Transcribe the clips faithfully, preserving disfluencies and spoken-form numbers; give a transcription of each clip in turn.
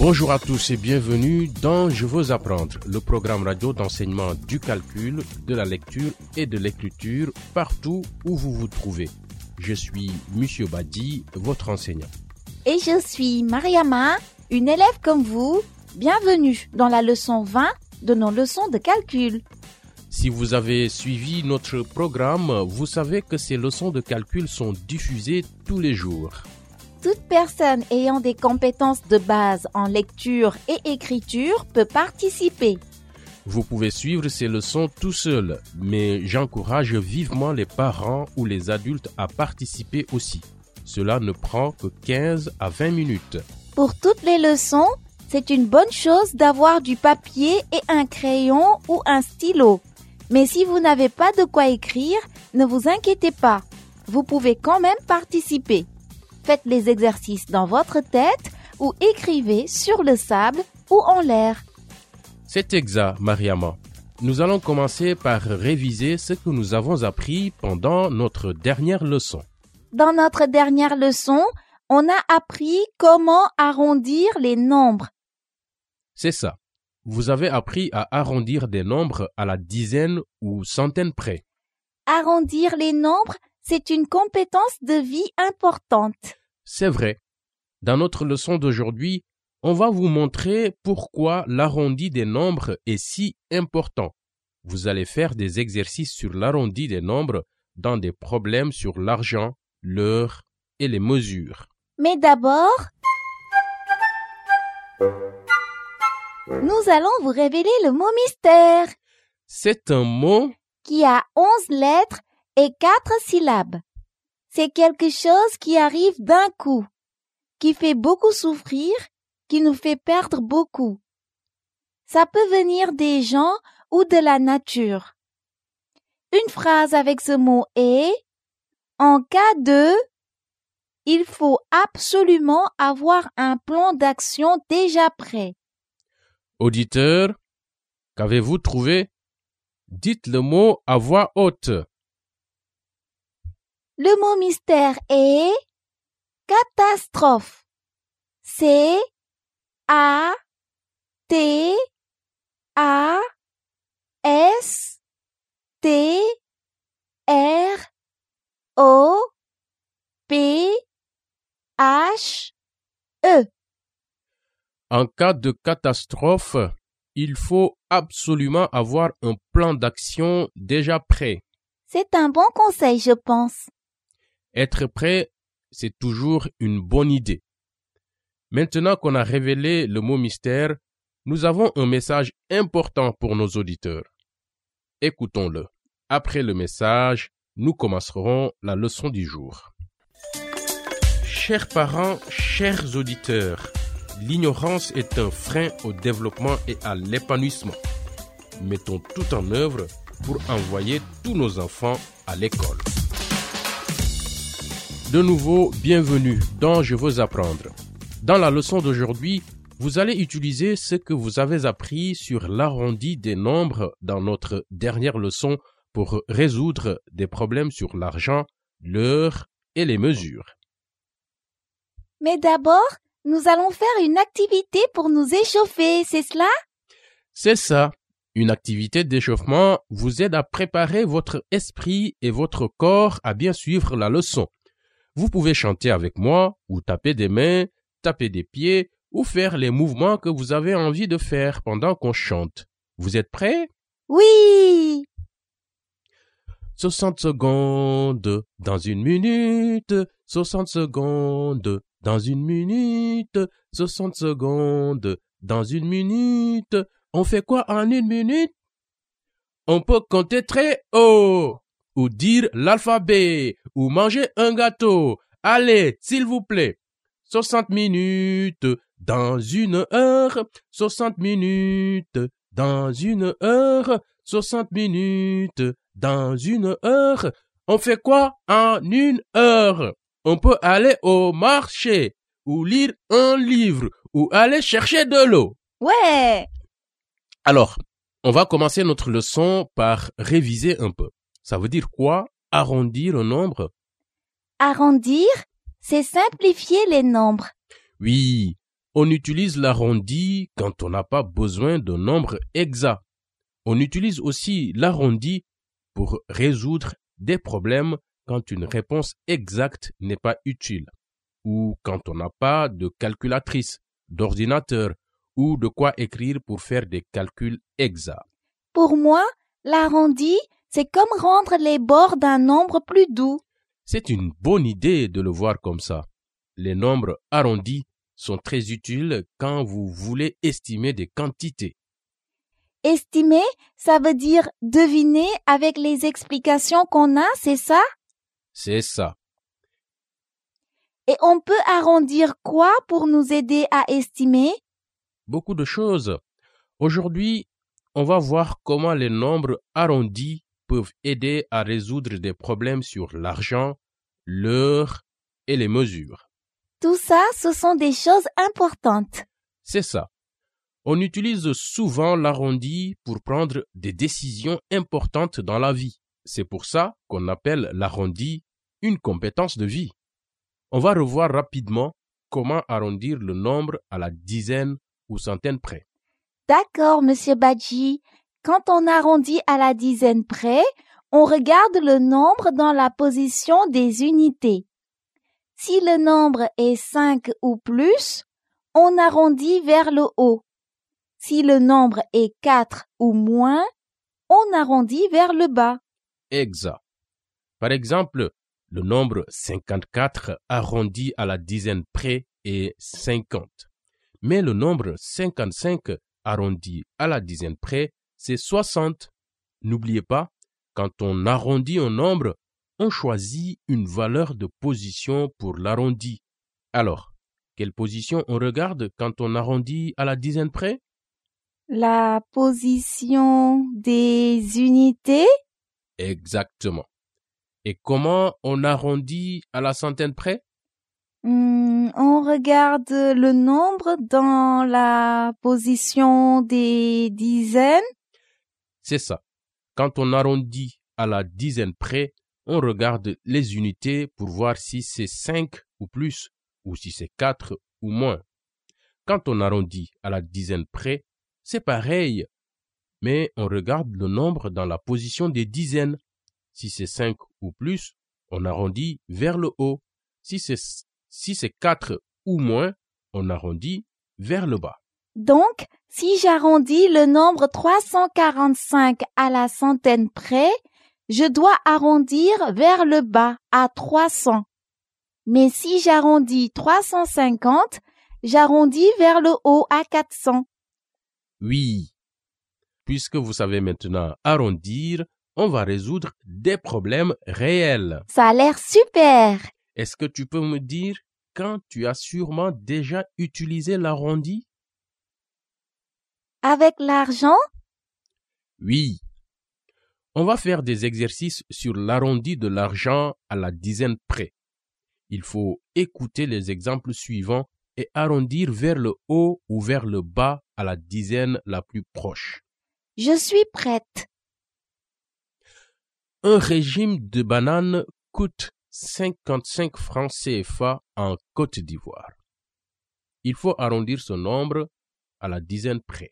Bonjour à tous et bienvenue dans Je veux apprendre, le programme radio d'enseignement du calcul, de la lecture et de l'écriture partout où vous vous trouvez. Je suis Monsieur Badi, votre enseignant. Et je suis Mariama, une élève comme vous. Bienvenue dans la leçon vingt de nos leçons de calcul. Si vous avez suivi notre programme, vous savez que ces leçons de calcul sont diffusées tous les jours. Toute personne ayant des compétences de base en lecture et écriture peut participer. Vous pouvez suivre ces leçons tout seul, mais j'encourage vivement les parents ou les adultes à participer aussi. Cela ne prend que quinze à vingt minutes. Pour toutes les leçons, c'est une bonne chose d'avoir du papier et un crayon ou un stylo. Mais si vous n'avez pas de quoi écrire, ne vous inquiétez pas. Vous pouvez quand même participer. Faites les exercices dans votre tête ou écrivez sur le sable ou en l'air. C'est exact, Mariama. Nous allons commencer par réviser ce que nous avons appris pendant notre dernière leçon. Dans notre dernière leçon, on a appris comment arrondir les nombres. C'est ça. Vous avez appris à arrondir des nombres à la dizaine ou centaine près. Arrondir les nombres, c'est une compétence de vie importante. C'est vrai. Dans notre leçon d'aujourd'hui, on va vous montrer pourquoi l'arrondi des nombres est si important. Vous allez faire des exercices sur l'arrondi des nombres dans des problèmes sur l'argent, l'heure et les mesures. Mais d'abord, nous allons vous révéler le mot mystère. C'est un mot qui a onze lettres et quatre syllabes. C'est quelque chose qui arrive d'un coup, qui fait beaucoup souffrir, qui nous fait perdre beaucoup. Ça peut venir des gens ou de la nature. Une phrase avec ce mot est « En cas de », il faut absolument avoir un plan d'action déjà prêt. Auditeur, qu'avez-vous trouvé? Dites le mot à voix haute. Le mot mystère est catastrophe. C A T A S T R O P H E. En cas de catastrophe, il faut absolument avoir un plan d'action déjà prêt. C'est un bon conseil, je pense. Être prêt, c'est toujours une bonne idée. Maintenant qu'on a révélé le mot mystère, nous avons un message important pour nos auditeurs. Écoutons-le. Après le message, nous commencerons la leçon du jour. Chers parents, chers auditeurs, l'ignorance est un frein au développement et à l'épanouissement. Mettons tout en œuvre pour envoyer tous nos enfants à l'école. De nouveau, bienvenue dans Je veux apprendre. Dans la leçon d'aujourd'hui, vous allez utiliser ce que vous avez appris sur l'arrondi des nombres dans notre dernière leçon pour résoudre des problèmes sur l'argent, l'heure et les mesures. Mais d'abord, nous allons faire une activité pour nous échauffer, c'est cela? C'est ça. Une activité d'échauffement vous aide à préparer votre esprit et votre corps à bien suivre la leçon. Vous pouvez chanter avec moi, ou taper des mains, taper des pieds, ou faire les mouvements que vous avez envie de faire pendant qu'on chante. Vous êtes prêts? Oui! soixante secondes dans une minute, soixante secondes dans une minute, soixante secondes dans une minute. On fait quoi en une minute? On peut compter très haut, ou dire l'alphabet, ou manger un gâteau. Allez, s'il vous plaît. soixante minutes dans une heure, soixante minutes dans une heure, soixante minutes dans une heure. On fait quoi en une heure? On peut aller au marché, ou lire un livre, ou aller chercher de l'eau. Ouais! Alors, on va commencer notre leçon par réviser un peu. Ça veut dire quoi, arrondir un nombre? Arrondir, c'est simplifier les nombres. Oui, On utilise l'arrondi quand on n'a pas besoin d'un nombre exact. On utilise aussi l'arrondi pour résoudre des problèmes quand une réponse exacte n'est pas utile, ou quand on n'a pas de calculatrice, d'ordinateur, ou de quoi écrire pour faire des calculs exacts. Pour moi, l'arrondi, c'est comme rendre les bords d'un nombre plus doux. C'est une bonne idée de le voir comme ça. Les nombres arrondis sont très utiles quand vous voulez estimer des quantités. Estimer, ça veut dire deviner avec les explications qu'on a, c'est ça? C'est ça. Et on peut arrondir quoi pour nous aider à estimer? Beaucoup de choses. Aujourd'hui, on va voir comment les nombres arrondis peuvent aider à résoudre des problèmes sur l'argent, l'heure et les mesures. Tout ça, ce sont des choses importantes. C'est ça. On utilise souvent l'arrondi pour prendre des décisions importantes dans la vie. C'est pour ça qu'on appelle l'arrondi une compétence de vie. On va revoir rapidement comment arrondir le nombre à la dizaine ou centaine près. D'accord, Monsieur Badji. Quand on arrondit à la dizaine près, on regarde le nombre dans la position des unités. Si le nombre est cinq ou plus, on arrondit vers le haut. Si le nombre est quatre ou moins, on arrondit vers le bas. Exact. Par exemple, le nombre cinquante-quatre arrondi à la dizaine près est cinquante. Mais le nombre cinquante-cinq arrondi à la dizaine près, c'est soixante. N'oubliez pas, quand on arrondit un nombre, on choisit une valeur de position pour l'arrondi. Alors, quelle position on regarde quand on arrondit à la dizaine près? La position des unités? Exactement. Et comment on arrondit à la centaine près? Hmm, on regarde le nombre dans la position des dizaines? C'est ça. Quand on arrondit à la dizaine près, on regarde les unités pour voir si c'est cinq ou plus, ou si c'est quatre ou moins. Quand on arrondit à la dizaine près, c'est pareil, mais on regarde le nombre dans la position des dizaines. Si c'est cinq ou plus, on arrondit vers le haut. Si c'est, si c'est quatre ou moins, on arrondit vers le bas. Donc, si j'arrondis le nombre trois cent quarante-cinq à la centaine près, je dois arrondir vers le bas à trois cents. Mais si j'arrondis trois cent cinquante, j'arrondis vers le haut à quatre cents. Oui. Puisque vous savez maintenant arrondir, on va résoudre des problèmes réels. Ça a l'air super! Est-ce que tu peux me dire quand tu as sûrement déjà utilisé l'arrondi? Avec l'argent? Oui. On va faire des exercices sur l'arrondi de l'argent à la dizaine près. Il faut écouter les exemples suivants et arrondir vers le haut ou vers le bas à la dizaine la plus proche. Je suis prête. Un régime de bananes coûte cinquante-cinq francs C F A en Côte d'Ivoire. Il faut arrondir ce nombre à la dizaine près.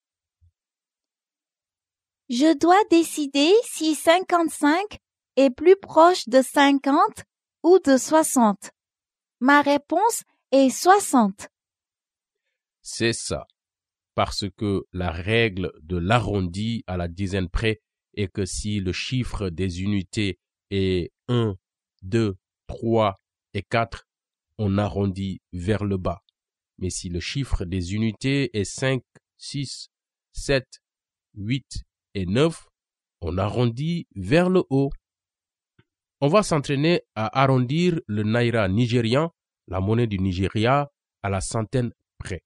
Je dois décider si cinquante-cinq est plus proche de cinquante ou de soixante. Ma réponse est soixante. C'est ça, parce que la règle de l'arrondi à la dizaine près est que si le chiffre des unités est un, deux, trois et quatre, on arrondit vers le bas. Mais si le chiffre des unités est cinq, six, sept, huit et neuf, on arrondit vers le haut. On va s'entraîner à arrondir le naira nigérian, la monnaie du Nigeria, à la centaine près.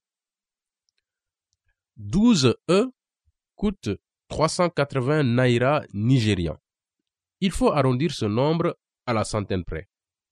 douze E coûte trois cent quatre-vingts naira nigérians. Il faut arrondir ce nombre à la centaine près.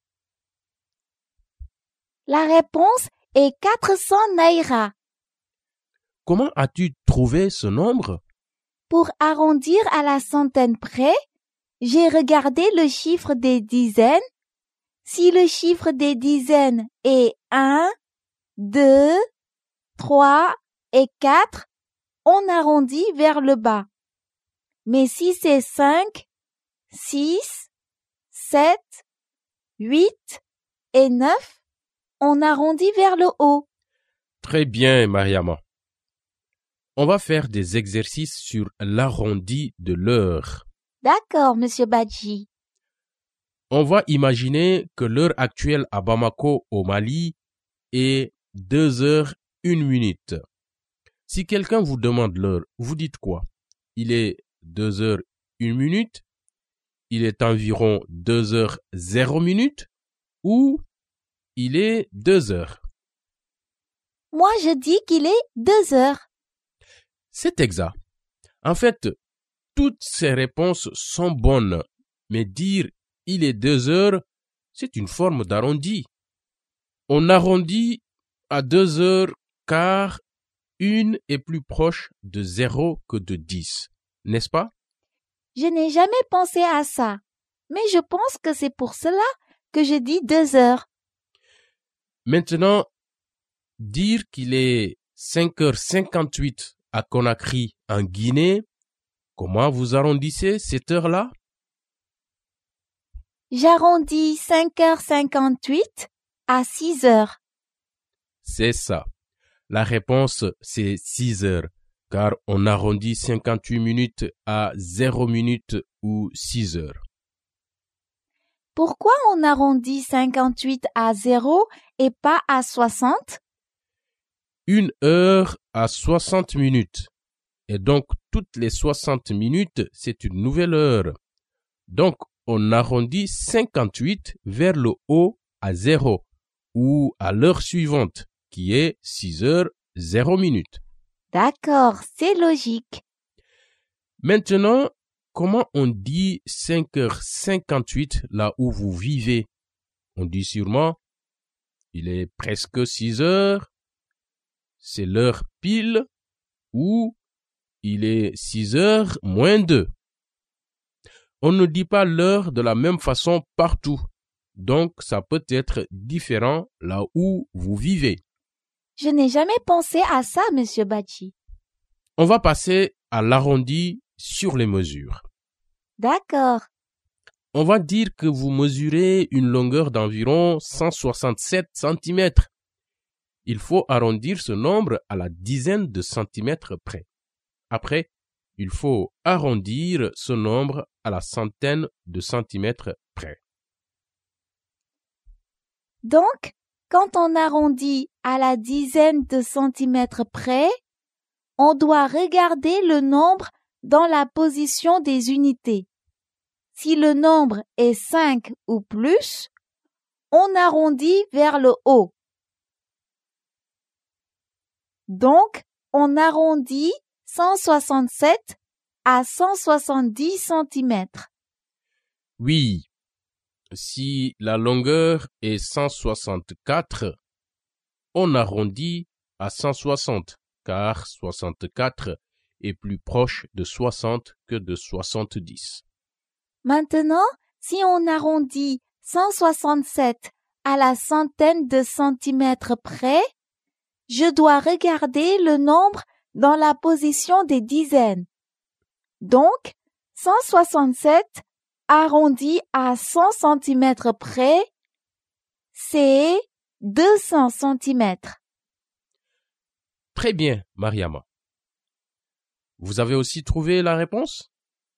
La réponse est quatre cents naira. Comment as-tu trouvé ce nombre? Pour arrondir à la centaine près, j'ai regardé le chiffre des dizaines. Si le chiffre des dizaines est un, deux, trois et quatre, on arrondit vers le bas. Mais si c'est cinq, six, sept, huit et neuf, on arrondit vers le haut. Très bien, Mariama. On va faire des exercices sur l'arrondi de l'heure. D'accord, Monsieur Badji. On va imaginer que l'heure actuelle à Bamako, au Mali, est deux heures une minute. Si quelqu'un vous demande l'heure, vous dites quoi? Il est deux heures une minute? Il est environ deux heures zéro minute? Ou il est deux heures? Moi, je dis qu'il est deux heures. C'est exact. En fait, toutes ces réponses sont bonnes, mais dire il est deux heures, c'est une forme d'arrondi. On arrondit à deux heures car une est plus proche de zéro que de dix, n'est-ce pas? Je n'ai jamais pensé à ça, mais je pense que c'est pour cela que je dis deux heures. Maintenant, dire qu'il est cinq heures cinquante-huit à Conakry, en Guinée, comment vous arrondissez cette heure-là? J'arrondis cinq heures cinquante-huit à six heures. C'est ça. La réponse, c'est six heures, car on arrondit cinquante-huit minutes à zéro minute ou six heures. Pourquoi on arrondit cinquante-huit à zéro et pas à soixante? Une heure à soixante minutes. Et donc, toutes les soixante minutes, c'est une nouvelle heure. Donc, on arrondit cinquante-huit vers le haut à zéro ou à l'heure suivante, qui est six heures zéro minutes. D'accord, c'est logique. Maintenant, comment on dit cinq heures cinquante-huit là où vous vivez? On dit sûrement, il est presque six heures, c'est l'heure pile, ou il est six heures moins deux. On ne dit pas l'heure de la même façon partout, donc ça peut être différent là où vous vivez. Je n'ai jamais pensé à ça, Monsieur Badji. On va passer à l'arrondi sur les mesures. D'accord. On va dire que vous mesurez une longueur d'environ cent soixante-sept centimètres. Il faut arrondir ce nombre à la dizaine de centimètres près. Après, il faut arrondir ce nombre à la centaine de centimètres près. Donc, quand on arrondit à la dizaine de centimètres près, on doit regarder le nombre dans la position des unités. Si le nombre est cinq ou plus, on arrondit vers le haut. Donc, on arrondit cent soixante-sept à cent soixante-dix centimètres. Oui, si la longueur est cent soixante-quatre, on arrondit à cent soixante, car soixante-quatre est plus proche de soixante que de soixante-dix. Maintenant, si on arrondit cent soixante-sept à la centaine de centimètres près, je dois regarder le nombre dans la position des dizaines. Donc, cent soixante-sept arrondi à cent centimètres près, c'est deux cents centimètres. Très bien, Mariama. Vous avez aussi trouvé la réponse?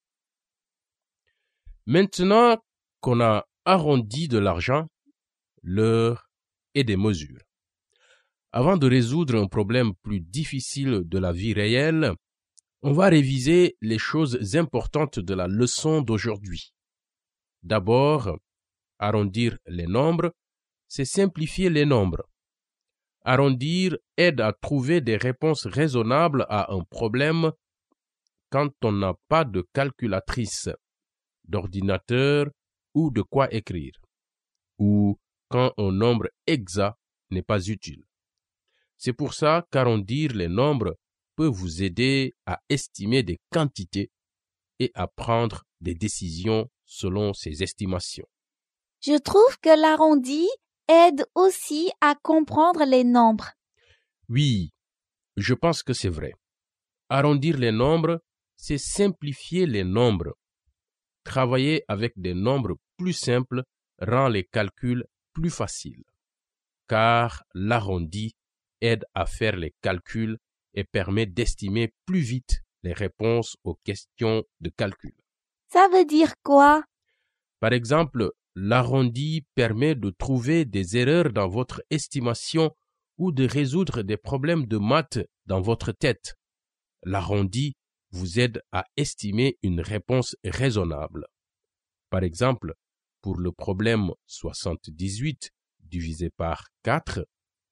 Maintenant qu'on a arrondi de l'argent, l'heure et des mesures. Avant de résoudre un problème plus difficile de la vie réelle, on va réviser les choses importantes de la leçon d'aujourd'hui. D'abord, arrondir les nombres, c'est simplifier les nombres. Arrondir aide à trouver des réponses raisonnables à un problème quand on n'a pas de calculatrice, d'ordinateur ou de quoi écrire, ou quand un nombre exact n'est pas utile. C'est pour ça qu'arrondir les nombres peut vous aider à estimer des quantités et à prendre des décisions selon ces estimations. Je trouve que l'arrondi aide aussi à comprendre les nombres. Oui, je pense que c'est vrai. Arrondir les nombres, c'est simplifier les nombres. Travailler avec des nombres plus simples rend les calculs plus faciles, car l'arrondi aide à faire les calculs et permet d'estimer plus vite les réponses aux questions de calcul. Ça veut dire quoi? Par exemple, l'arrondi permet de trouver des erreurs dans votre estimation ou de résoudre des problèmes de maths dans votre tête. L'arrondi vous aide à estimer une réponse raisonnable. Par exemple, pour le problème soixante-dix-huit divisé par quatre,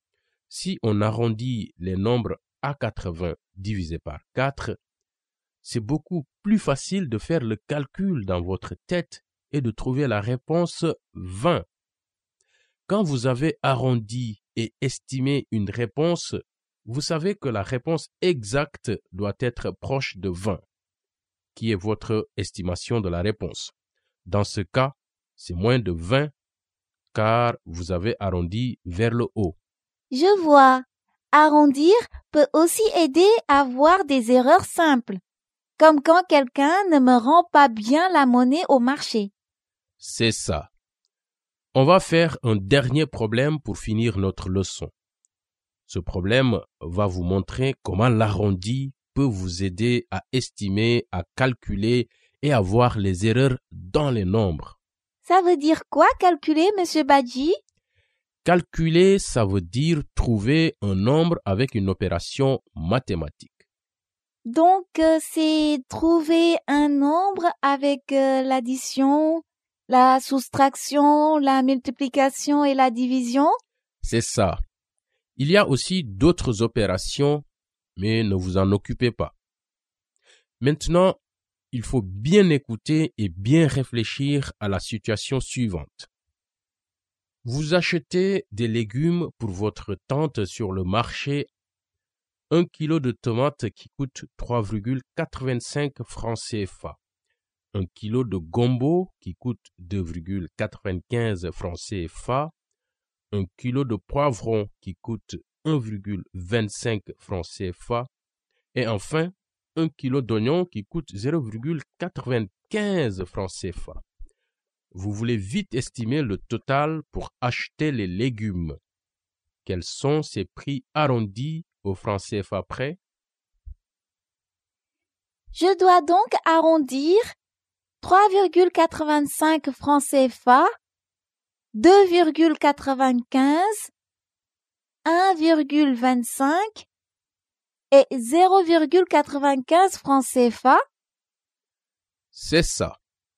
si on arrondit les nombres à quatre-vingts divisé par quatre, c'est beaucoup plus facile de faire le calcul dans votre tête et de trouver la réponse vingt. Quand vous avez arrondi et estimé une réponse, vous savez que la réponse exacte doit être proche de vingt, qui est votre estimation de la réponse. Dans ce cas, c'est moins de vingt, car vous avez arrondi vers le haut. Je vois. Arrondir peut aussi aider à voir des erreurs simples, comme quand quelqu'un ne me rend pas bien la monnaie au marché. C'est ça. On va faire un dernier problème pour finir notre leçon. Ce problème va vous montrer comment l'arrondi peut vous aider à estimer, à calculer et à voir les erreurs dans les nombres. Ça veut dire quoi calculer, Monsieur Badji? Calculer, ça veut dire trouver un nombre avec une opération mathématique. Donc, euh, c'est trouver un nombre avec euh, l'addition, la soustraction, la multiplication et la division? C'est ça. Il y a aussi d'autres opérations, mais ne vous en occupez pas. Maintenant, il faut bien écouter et bien réfléchir à la situation suivante. Vous achetez des légumes pour votre tante sur le marché, un kilo de tomates qui coûte trois virgule quatre-vingt-cinq francs C F A, un kilo de gombo qui coûte deux virgule quatre-vingt-quinze francs C F A, un kilo de poivron qui coûte un virgule vingt-cinq francs C F A et enfin un kilo d'oignon qui coûte zéro virgule quatre-vingt-quinze francs C F A. Vous voulez vite estimer le total pour acheter les légumes. Quels sont ces prix arrondis au franc C F A près? Je dois donc arrondir trois virgule quatre-vingt-cinq francs C F A, deux virgule quatre-vingt-quinze, un virgule vingt-cinq et zéro virgule quatre-vingt-quinze francs C F A. C'est ça.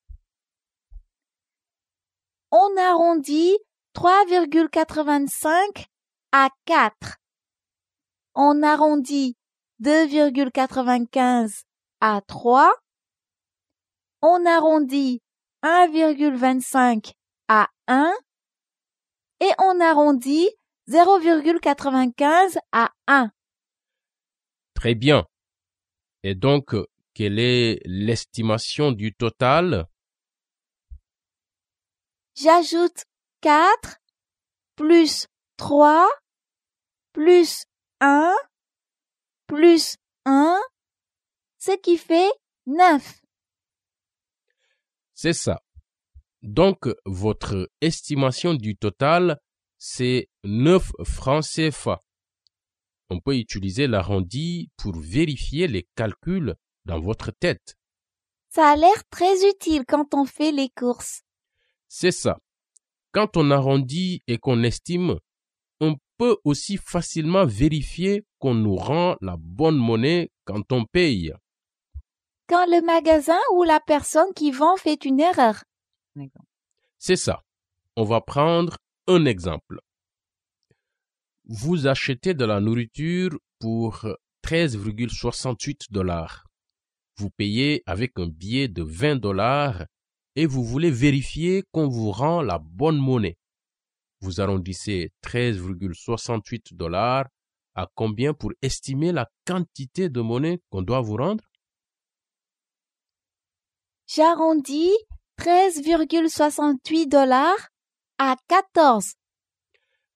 On arrondit trois virgule quatre-vingt-cinq à quatre. On arrondit deux virgule quatre-vingt-quinze à trois. On arrondit un virgule vingt-cinq à un. Et on arrondit zéro virgule quatre-vingt-quinze à un. Très bien. Et donc, quelle est l'estimation du total? J'ajoute quatre plus trois plus un plus un, ce qui fait neuf. C'est ça. Donc, votre estimation du total, c'est neuf francs C F A. On peut utiliser l'arrondi pour vérifier les calculs dans votre tête. Ça a l'air très utile quand on fait les courses. C'est ça. Quand on arrondit et qu'on estime, on peut aussi facilement vérifier qu'on nous rend la bonne monnaie quand on paye. Quand le magasin ou la personne qui vend fait une erreur. C'est ça. On va prendre un exemple. Vous achetez de la nourriture pour treize virgule soixante-huit dollars. Vous payez avec un billet de vingt dollars et vous voulez vérifier qu'on vous rend la bonne monnaie. Vous arrondissez treize virgule soixante-huit dollars à combien pour estimer la quantité de monnaie qu'on doit vous rendre? J'arrondis treize virgule soixante-huit dollars à quatorze.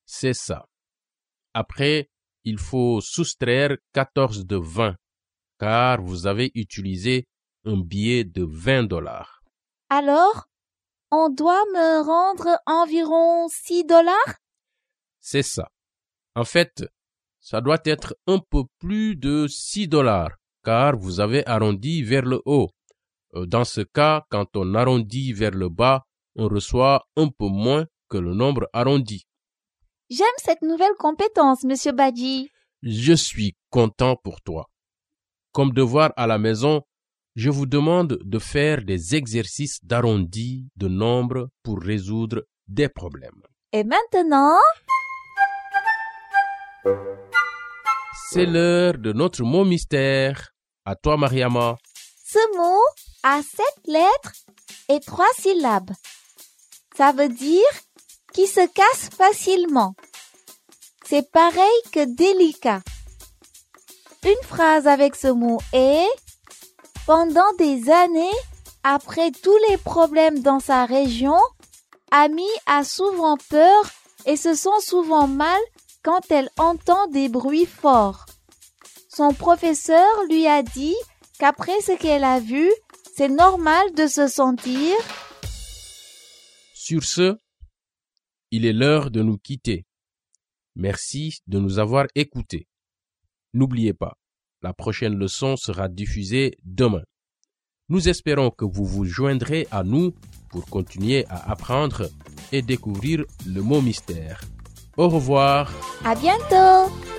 C'est ça. Après, il faut soustraire quatorze de vingt, car vous avez utilisé un billet de vingt dollars. Alors, on doit me rendre environ six dollars? C'est ça. En fait, ça doit être un peu plus de six dollars, car vous avez arrondi vers le haut. Dans ce cas, quand on arrondit vers le bas, on reçoit un peu moins que le nombre arrondi. J'aime cette nouvelle compétence, Monsieur Badji. Je suis content pour toi. Comme devoir à la maison, je vous demande de faire des exercices d'arrondi de nombres pour résoudre des problèmes. Et maintenant, c'est l'heure de notre mot mystère. À toi, Mariama. Ce mot a sept lettres et trois syllabes. Ça veut dire qui se casse facilement. C'est pareil que délicat. Une phrase avec ce mot est « Pendant des années, après tous les problèmes dans sa région, Amy a souvent peur et se sent souvent mal quand elle entend des bruits forts. Son professeur lui a dit qu'après ce qu'elle a vu, c'est normal de se sentir... » Sur ce, il est l'heure de nous quitter. Merci de nous avoir écoutés. N'oubliez pas, la prochaine leçon sera diffusée demain. Nous espérons que vous vous joindrez à nous pour continuer à apprendre et découvrir le mot mystère. Au revoir. À bientôt.